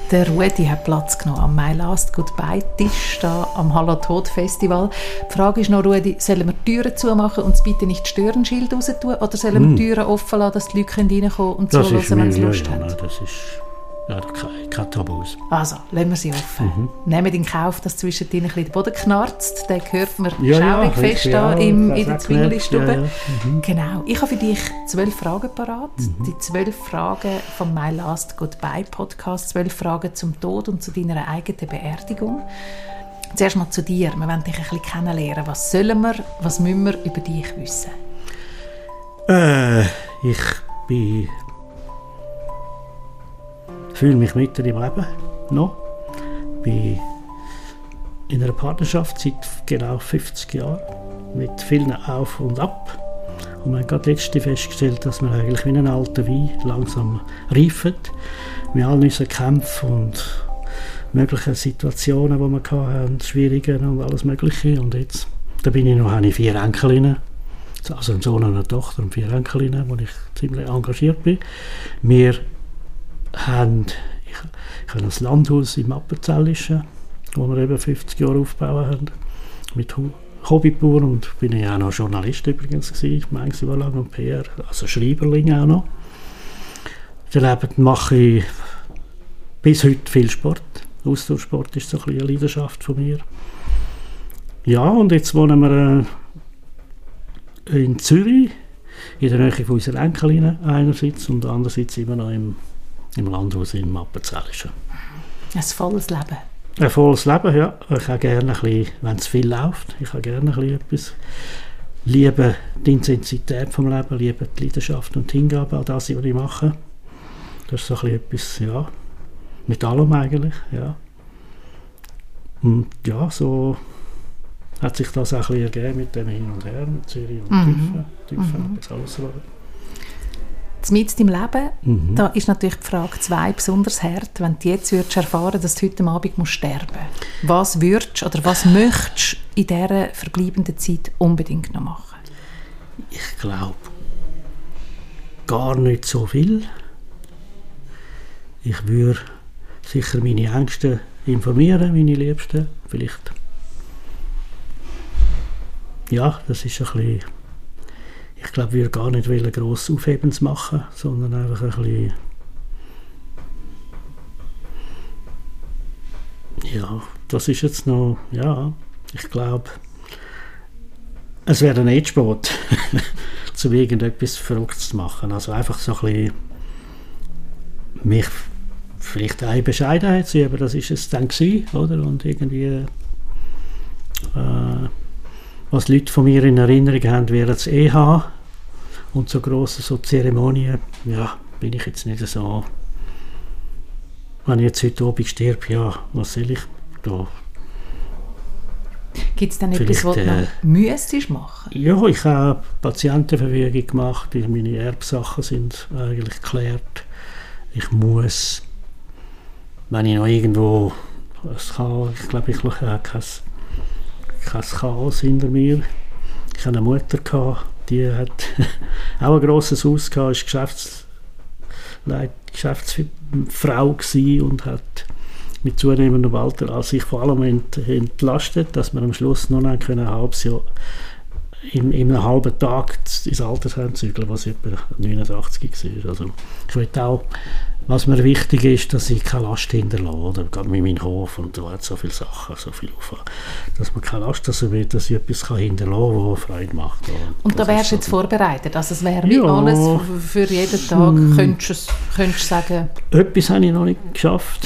Der Rudi hat Platz genommen am «My Last Goodbye» Tisch da am Hallo Tod Festival. Die Frage ist noch, Rudi, sollen wir die Türen zumachen und das «Bitte nicht stören» Schild raus tun, oder sollen wir die Türen offen lassen, dass die Leute reinkommen können und zuhören, wenn sie Lust haben? Das ist kein Tabus. Also, lassen wir sie offen. Nehmen in Kauf, dass zwischendrin ein bisschen der Boden knarzt. Den hört man schaurig fest da in der Zwingli-Stube. Genau. Ich habe für dich 12 Fragen parat. Die 12 Fragen vom «My Last Goodbye» Podcast. 12 Fragen zum Tod und zu deiner eigenen Beerdigung. Zuerst mal zu dir. Wir wollen dich ein bisschen kennenlernen. Was sollen wir, was müssen wir über dich wissen? Ich fühle mich mitten im Leben noch. Ich bin in einer Partnerschaft seit genau 50 Jahren mit vielen Auf und Ab. Und wir haben gerade letztens festgestellt, dass wir eigentlich wie ein alter Wein langsam reifen. Wir alle unseren Kämpfen und möglichen Situationen, die wir hatten, schwierigen und alles Mögliche. Und jetzt, da bin ich noch, habe ich 4 Enkelinnen, also einen Sohn und eine Tochter und 4 Enkelinnen, wo ich ziemlich engagiert bin. Ich habe ein Landhaus im Appenzellischen, das wir eben 50 Jahre aufgebaut haben, mit Hobbybauern, und bin ich auch noch Journalist übrigens gewesen, manches Jahr lang, und PR, also Schreiberling auch noch. Daneben mache ich bis heute viel Sport. Ausdauersport ist so ein bisschen eine Leidenschaft von mir. Ja, und jetzt wohnen wir in Zürich, in der Nähe von unseren Enkelinnen einerseits und andererseits immer noch im Landhaus im Appenzellischen. Ein volles Leben. Ein volles Leben, ja. Ich habe gerne ein bisschen, wenn es viel läuft, ich habe gerne ein bisschen etwas. Liebe die Intensität vom Leben, liebe die Leidenschaft und die Hingabe an das, was ich mache. Das ist so ein bisschen etwas, ja, mit allem eigentlich, ja. Und ja, so hat sich das auch ein bisschen ergeben mit dem Hin und Her, mit Zürich und Tüffen, das alles so. Mitten im Leben, da ist natürlich die Frage 2 besonders hart, wenn du jetzt erfahren, dass du heute Abend sterben musst. Was würdest oder was möchtest du in dieser verbleibenden Zeit unbedingt noch machen? Ich glaube, gar nicht so viel. Ich würde sicher meine Ängste informieren, meine Liebsten. Vielleicht. Ja, das ist ein bisschen. Ich glaube, wir gar nicht gross Aufhebens machen, sondern einfach ein bisschen. Ja, das ist jetzt noch. Ja, ich glaube, es wäre nicht spät, um irgendetwas Verrücktes zu machen. Also einfach so ein bisschen. Mich vielleicht eine Bescheidenheit zu üben, das ist es dann gewesen, oder? Und irgendwie. Was Leute von mir in Erinnerung haben, während das haben. Und so grosse so Zeremonien, ja, bin ich jetzt nicht so. Wenn ich jetzt heute Abend sterbe, ja, was soll ich da? Gibt es denn etwas, was du noch müsstest machen? Ja, ich habe Patientenverfügung gemacht, meine Erbsachen sind eigentlich geklärt. Ich muss, wenn ich noch irgendwo, ich glaube, ich habe kein Chaos hinter mir. Ich hatte eine Mutter, die hat auch ein grosses Haus gehabt, war Geschäftsfrau gewesen und hat mit zunehmendem Alter sich vor allem entlastet, dass wir am Schluss noch ein halbes Jahr in einem halben Tag ins Altersheim zügeln, was etwa 89 war. Also ich will auch, was mir wichtig ist, dass ich keine Last hinterlasse, oder? Gerade mit meinem Hof und da hat so viele Sachen, so viel Aufwand, dass man keine Last, dass ich etwas hinterlassen kann, was Freude macht. Und da wärst du jetzt vorbereitet? Also es wäre wie alles für jeden Tag, könntest du sagen? Etwas habe ich noch nicht geschafft.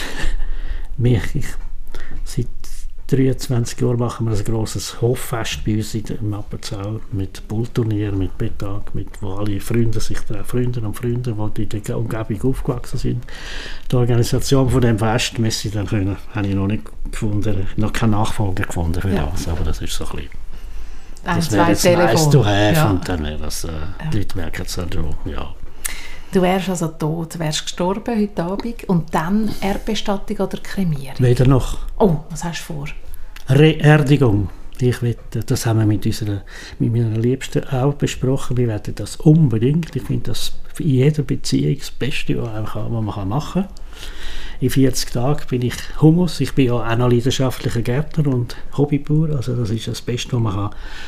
Seit 23 Jahren machen wir ein grosses Hoffest bei uns im Appenzell mit Bullturnier, mit Betag, wo alle Freunde sich treffen, Freundinnen und Freunde, die in der Umgebung aufgewachsen sind. Die Organisation von diesem Fest habe ich noch nicht gefunden, noch keinen Nachfolger gefunden für das, aber das ist so ein bisschen. Das wäre jetzt nice to have und dann wäre das, die Leute merken es dann schon, ja. Du wärst also tot, wärst gestorben heute Abend und dann Erdbestattung oder Kremierung? Weder noch. Oh, was hast du vor? Reerdigung. Das haben wir mit meiner Liebsten auch besprochen. Wir werden das unbedingt. Ich finde das in jeder Beziehung das Beste, was man machen kann. In 40 Tagen bin ich Hummus. Ich bin ja auch noch leidenschaftlicher Gärtner und Hobbybauer. Also das ist das Beste, was man kann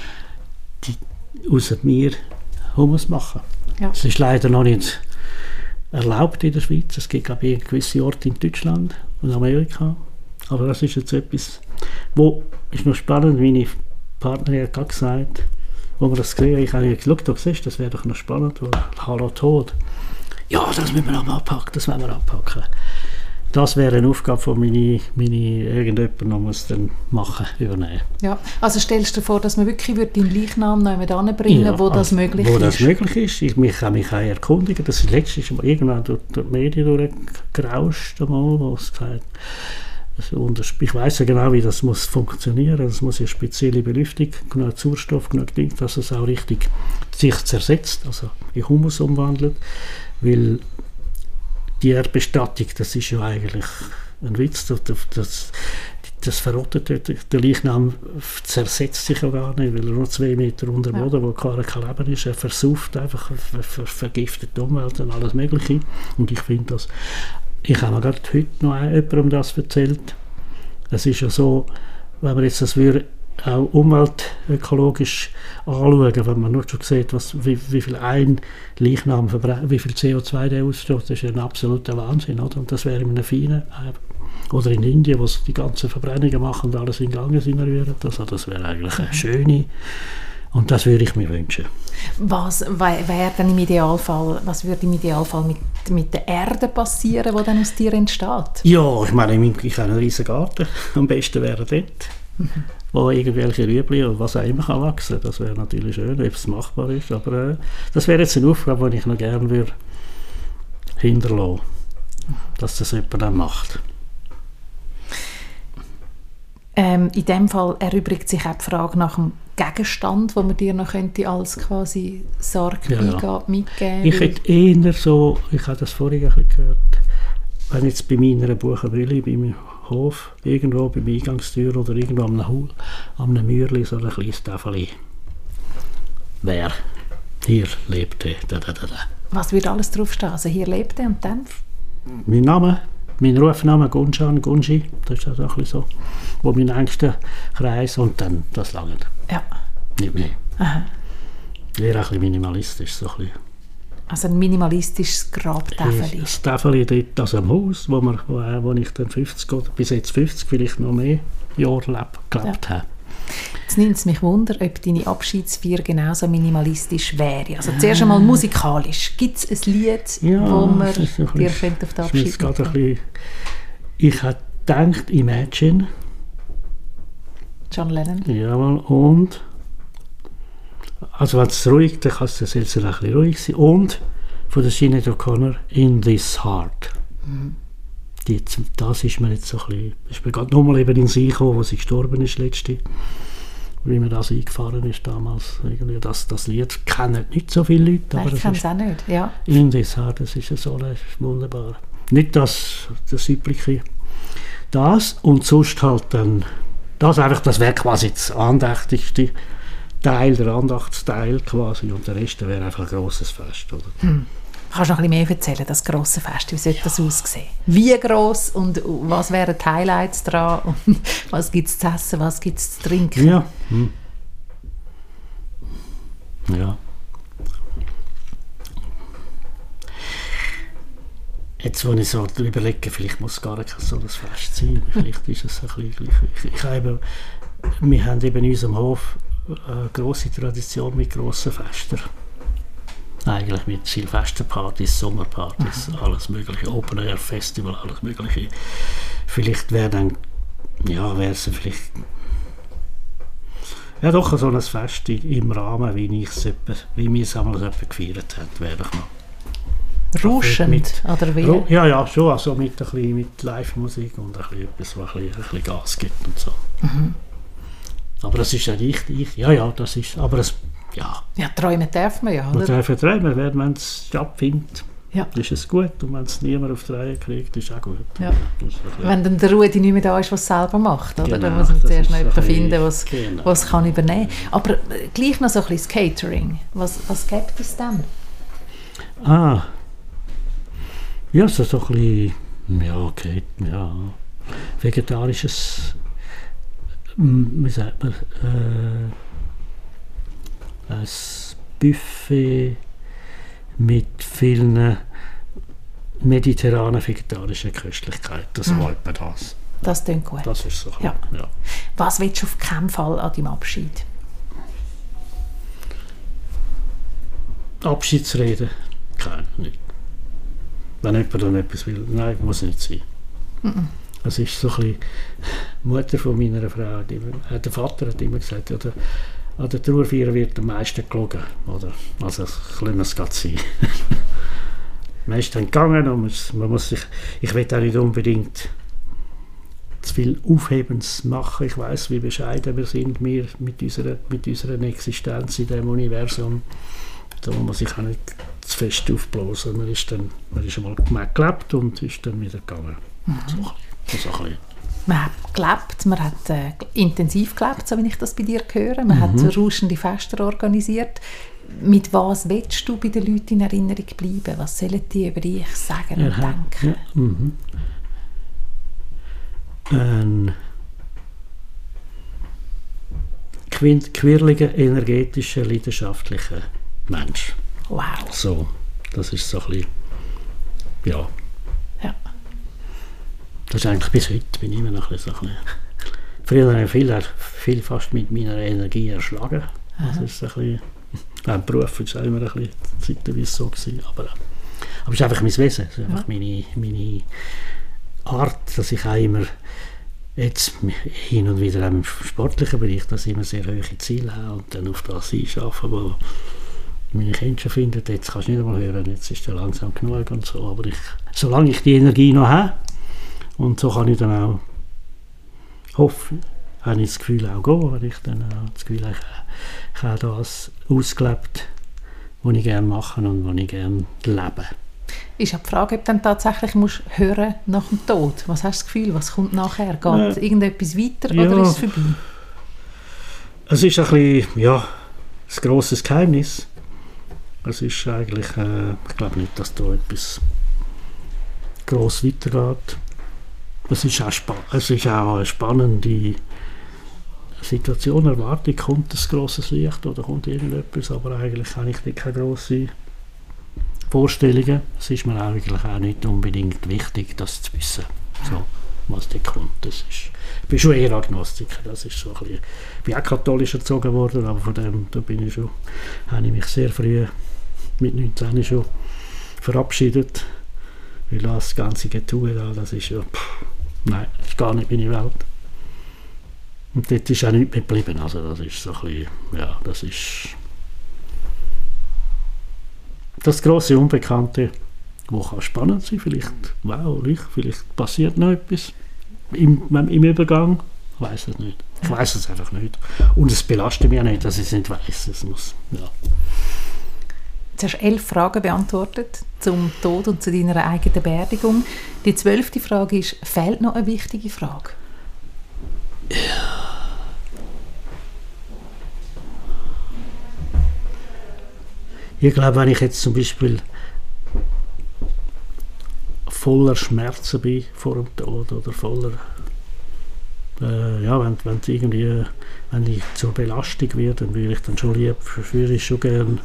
aus mir Hummus machen. Ja. Es ist leider noch nicht erlaubt in der Schweiz. Es gibt, glaube ich, gewisse Orte in Deutschland und Amerika. Aber das ist jetzt etwas, wo ist noch spannend, meine Partnerin hat gerade gesagt, wo wir das gesehen haben, ich habe gesagt, du siehst, das wäre doch noch spannend, Hallo Tod. Ja, das müssen wir anpacken, das wollen wir anpacken. Das wäre eine Aufgabe, die meine irgendjemand noch muss dann übernehmen. Ja, also stellst du dir vor, dass man wirklich den Leichnam noch jemand anbringen, ja, wo das möglich ist? Wo das möglich ist. Ich kann mich auch erkundigen. Das ist letztens irgendwann durch die Medien durchgerauscht, wo es gesagt ich weiss ja genau, wie das muss funktionieren. Es muss eine spezielle Belüftung, genug Sauerstoff, genug Ding, dass es auch richtig sich zersetzt, also in Humus umwandelt. Weil die Erdbestattung, das ist ja eigentlich ein Witz. Das verrottet, der Leichnam zersetzt sich ja gar nicht, weil er nur 2 Meter unter dem Boden, wo kein Leben ist. Er versauft einfach, vergiftet die Umwelt und alles Mögliche. Und ich finde das. Ich habe mir gerade heute noch jemandem das erzählt. Es ist ja so, wenn man jetzt das auch umweltökologisch anschauen, wenn man nur schon sieht, wie viel ein Leichnam wie viel CO2 der ausstößt, das ist ein absoluter Wahnsinn. Oder? Und das wäre in einem feinen, oder in Indien, wo sie die ganzen Verbrennungen machen und alles in Gang rühren. Also das wäre eigentlich eine schöne. Und das würde ich mir wünschen. Was wäre denn im Idealfall, was würde im Idealfall mit der Erde passieren, die dann aus dir entsteht? Ja, ich meine, ich habe einen riesen Garten. Am besten wäre dort, wo irgendwelche Rüebli oder was auch immer kann wachsen. Das wäre natürlich schön, ob es machbar ist. Aber das wäre jetzt eine Aufgabe, die ich noch gerne würde hinterlassen, dass das jemand dann macht. In dem Fall erübrigt sich auch die Frage nach dem Gegenstand, den man dir noch könnte als quasi Sargbeigabe mitgeben. Ich hätte eher so, ich habe das vorhin ein bisschen gehört, wenn jetzt bei meiner Buchenbrille, bei meinem Hof, irgendwo bei der Eingangstür oder irgendwo am einem Mäuerli so ein kleines Tafel. Wer hier lebte. Was würde alles draufstehen? Also hier lebte und dann? Mein Name. Mein Rufname Gunji, das ist also ein bisschen so, wo mein engster Kreis und dann das lange. Ja. Nicht mehr. Aha. Wäre ein bisschen minimalistisch. So ein bisschen. Also ein minimalistisches Grabtäfeli. Das Täfeli dort also am Haus, wo ich dann 50 oder bis jetzt 50 vielleicht noch mehr Jahre gelebt habe. Jetzt nimmt es mich Wunder, ob deine Abschiedsfeier genauso minimalistisch wäre. Also zuerst einmal musikalisch. Gibt es ein Lied, wo man dir auf den Abschied machen? Ich habe gedacht, Imagine. John Lennon. Jawohl, und also wenn es ruhig, dann kann es ein bisschen ruhig sein. Und von der Sinead O'Connor, In This Heart. Das ist mir jetzt so ein bisschen, ist mir gerade nochmal eben in den Sinn gekommen, wo sie gestorben ist letzte, wie mir das eingefahren ist damals. Irgendwie das Lied kennen nicht so viele Leute. Nein, ich kenne es auch nicht, ja. In This Heart, das ist so wunderbar. Nicht das Übliche. Das und sonst halt dann, das wäre quasi das andächtigste Teil, der Andachtsteil quasi, und der Rest wäre einfach ein grosses Fest, oder? Kannst du noch ein bisschen mehr erzählen, das grosse Fest? Wie sollte das aussehen? Wie gross und was wären die Highlights dran? Und was gibt es zu essen, was gibt es zu trinken? Ja. Ja. Jetzt, wo ich so überlege, vielleicht muss es gar nicht so das Fest sein. Vielleicht ist es ein bisschen gleich. Wir haben eben in unserem Hof eine grosse Tradition mit grossen Festen. Eigentlich mit Silvesterpartys, Sommerpartys, alles mögliche, Open Air Festival, alles mögliche. Vielleicht wäre es vielleicht ja doch so ein Fest im Rahmen, wie wir es einmal gefeiert haben, wäre doch noch. Rauschend, oder wie? Ja, schon, also mit Live-Musik und etwas, was ein bisschen Gas gibt und so. Aber das ist ja richtig, das ist, aber es, ja. Ja, träumen darf man ja, oder? Man darf ja träumen, wenn es stattfindet. ist es gut. Und wenn es niemand auf die Reihe kriegt, ist es auch gut. Ja. Wenn dann der Rudi nicht mehr da ist, was es selber macht, oder? Genau, dann muss man zuerst noch jemanden finden, genau. was kann übernehmen kann. Aber gleich noch so ein bisschen das Catering. Was gibt es dann? Ja, so ein bisschen, vegetarisches, wie sagt man, ein Buffet mit vielen mediterranen vegetarischen Köstlichkeiten, so etwa das. Das klingt gut. Das ist so. Ja. Was willst du auf keinen Fall an deinem Abschied? Abschiedsrede? Nicht. Wenn jemand dann etwas will, nein, muss nicht sein. Das ist so ein bisschen die Mutter von meiner Frau, der Vater hat immer gesagt, ja, an der Trauerfeier wird am meisten gelogen. Oder? Also ein kleines geht sein. Man ist dann gegangen und man muss sich, ich will auch nicht unbedingt zu viel Aufhebens machen. Ich weiss, wie bescheiden wir sind, wir mit unserer Existenz in diesem Universum. Da muss man sich auch nicht zu fest aufblasen. Man ist einmal gelebt und ist dann wieder gegangen. So ein bisschen. Man hat gelebt, man hat intensiv gelebt, so wie ich das bei dir höre. Man hat rauschende Feste organisiert. Mit was willst du bei den Leuten in Erinnerung bleiben? Was sollen die über dich sagen und denken? Ein quirliger, energetischer, leidenschaftlicher Mensch. Wow. So, das ist so ein bisschen, ja. Das ist eigentlich bis heute, bin ich immer noch ein bisschen so. Früher habe ich viel fast mit meiner Energie erschlagen. Das ist ein bisschen, im Beruf war es auch immer ein bisschen zeitweise so gewesen, aber es ist einfach mein Wesen, es ist einfach meine Art, dass ich auch immer jetzt hin und wieder auch im sportlichen Bereich, dass ich immer sehr hohe Ziele habe und dann auf das einarbeite, wo meine Kinder schon finden, jetzt kannst du nicht einmal hören, jetzt ist ja langsam genug und so, aber solange ich die Energie noch habe, und so kann ich dann auch hoffen, habe ich das Gefühl auch gehen, wenn ich dann auch das Gefühl habe, ich habe das ausgelebt, was ich gerne mache und was ich gerne lebe. Ist ja die Frage, ob du dann tatsächlich musst hören nach dem Tod. Was hast du das Gefühl, was kommt nachher? Geht irgendetwas weiter oder ist es vorbei? Es ist ein bisschen, ein grosses Geheimnis. Es ist eigentlich, ich glaube nicht, dass da etwas gross weitergeht. Es ist auch eine spannende Situation. Erwarte ich, kommt ein grosses Licht oder kommt irgendetwas, aber eigentlich habe ich nicht keine grossen Vorstellungen. Es ist mir eigentlich auch nicht unbedingt wichtig, das zu wissen, so, was da kommt. Ich bin schon eher Agnostiker, das ist so ein bisschen, ich bin auch katholisch erzogen worden, aber von dem habe ich mich sehr früh, mit 19 schon verabschiedet, weil das ganze Getue da, das ist ja, nein, das ist gar nicht meine Welt. Und dort ist auch nichts mehr geblieben, also das ist so ein bisschen, das ist das grosse Unbekannte, das kann spannend sein, vielleicht passiert noch etwas im Übergang, ich weiss es nicht. Ich weiss es einfach nicht. Und es belastet mich auch nicht, dass ich es nicht weiss. Jetzt hast du 11 Fragen beantwortet zum Tod und zu deiner eigenen Beerdigung. Die 12. Frage ist, fehlt noch eine wichtige Frage? Ich glaube, wenn ich jetzt zum Beispiel voller Schmerzen bin vor dem Tod oder voller, wenn ich zur Belastung werde, dann würde ich dann schon würde ich schon gerne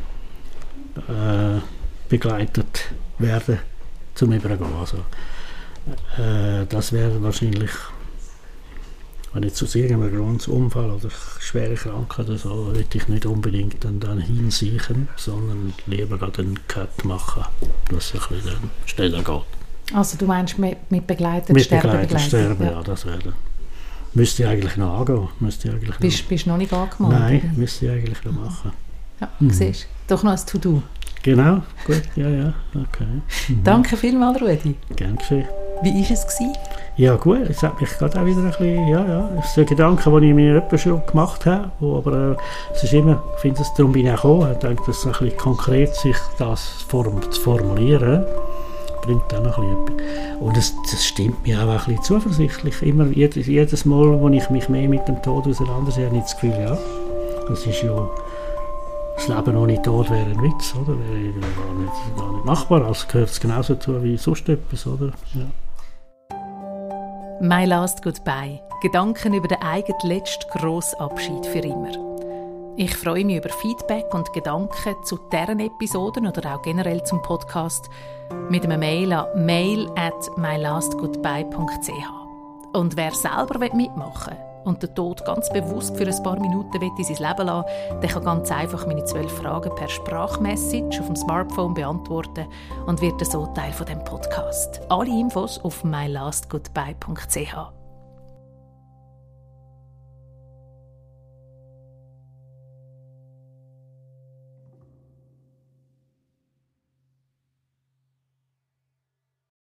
begleitet werden zum Übergehen. Also, das wäre wahrscheinlich, wenn jetzt aus irgendeinem Grund Unfall oder schwere Krankheit oder so, würde ich nicht unbedingt dann hinsiechen, sondern lieber einen Cut machen, dass es ein bisschen schneller geht. Also du meinst mit begleitet sterben? Ja, das wäre. Müsste ich eigentlich noch angehen. Bist du noch nicht angemalt? Nein, oder? Müsste ich eigentlich noch machen. Ja, siehst du. Doch noch ein To-Do. Genau, gut, ja, okay. Danke vielmals, Rudi. Gern geschehen. Wie war es? Ja gut, es hat mich gerade auch wieder ein bisschen, es ist ein Gedanke, den ich mir etwa schon gemacht habe, aber es ist immer, ich finde, darum bin ich auch gekommen, ich denke, dass ein bisschen konkret sich das zu formulieren, bringt auch noch ein bisschen etwas. Und das stimmt mir auch ein bisschen zuversichtlich. Immer, jedes Mal, wo ich mich mehr mit dem Tod auseinandersetze, habe ich das Gefühl, ja, das ist ja, das Leben ohne Tod wäre ein Witz, oder? Wäre gar nicht machbar, also gehört es genauso zu wie sonst etwas, oder? Ja. «My Last Goodbye» – Gedanken über den eigenen letzten grossen Abschied für immer. Ich freue mich über Feedback und Gedanken zu deren Episoden oder auch generell zum Podcast mit einem Mail an mail@mylastgoodbye.ch. Und wer selber mitmachen will und den Tod ganz bewusst für ein paar Minuten in sein Leben lassen will, der kann ganz einfach meine 12 Fragen per Sprachmessage auf dem Smartphone beantworten und wird so Teil von dem Podcast. Alle Infos auf mylastgoodbye.ch.